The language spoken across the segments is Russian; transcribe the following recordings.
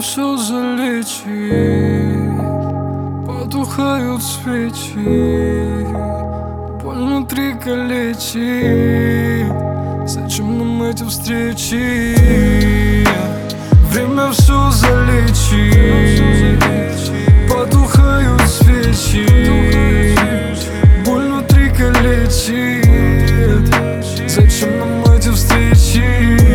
все залечит, потухают свечи, боль внутри калечит. Зачем нам эти встречи? Время все залечит, потухают свечи, боль внутри калечит. Зачем нам эти встречи?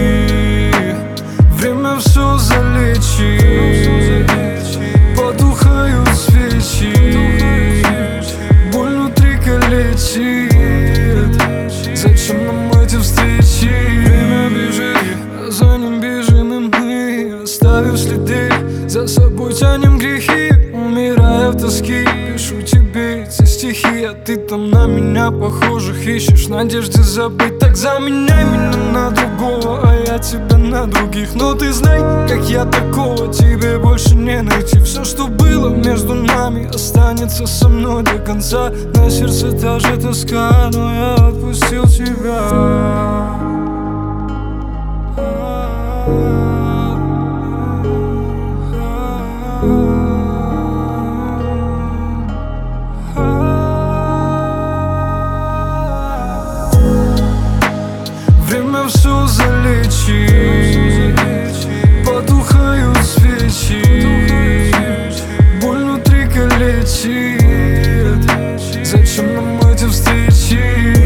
Время все залечит, потухают свечи, боль внутри калечит. Зачем нам эти встречи? Время бежит, а за ним бежим и мы, оставив следы, за собой тянем грехи. Умирая в тоске, пишу тебе эти стихи, а ты там на меня похожих ищешь, надежды забыть. Так заменяй меня на другого, а я тебя на других. Но ты знай, как я такого тебе больше не найти. Все, что было между нами, останется со мной до конца. На сердце та же тоска, но я отпустил тебя. Время все залечит, потухают свечи, боль внутри калечит. Зачем нам эти встречи?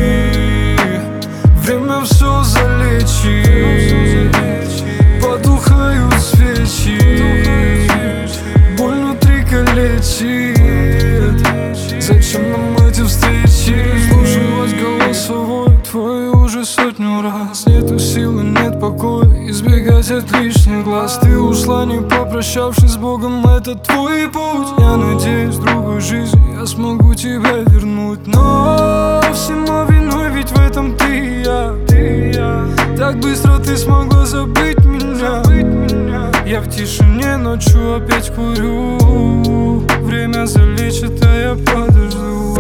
Время все залечит, потухают свечи, боль внутри калечит. Зачем нам эти встречи? Слушалась голосовой твой уже сотню раз. Нету силы, нет покоя, избегать от лишних глаз. Ты ушла, не попрощавшись с Богом, это твой путь. Я надеюсь, в другой жизни я смогу тебя вернуть. Но всему виной ведь в этом ты и я. Так быстро ты смогла забыть меня. Я в тишине ночью опять курю. Время залечит, а я подожду.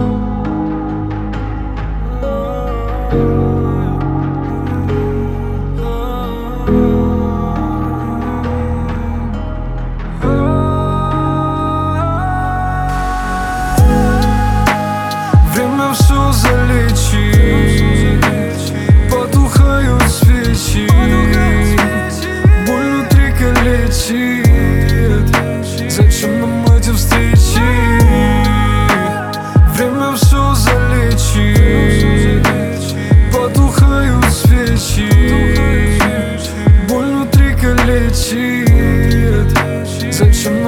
Время все залечит, потухают свечи, боль внутри калечит. Зачем нам эти встречи? Время все залечит, потухают свечи, боль внутри калечит. Зачем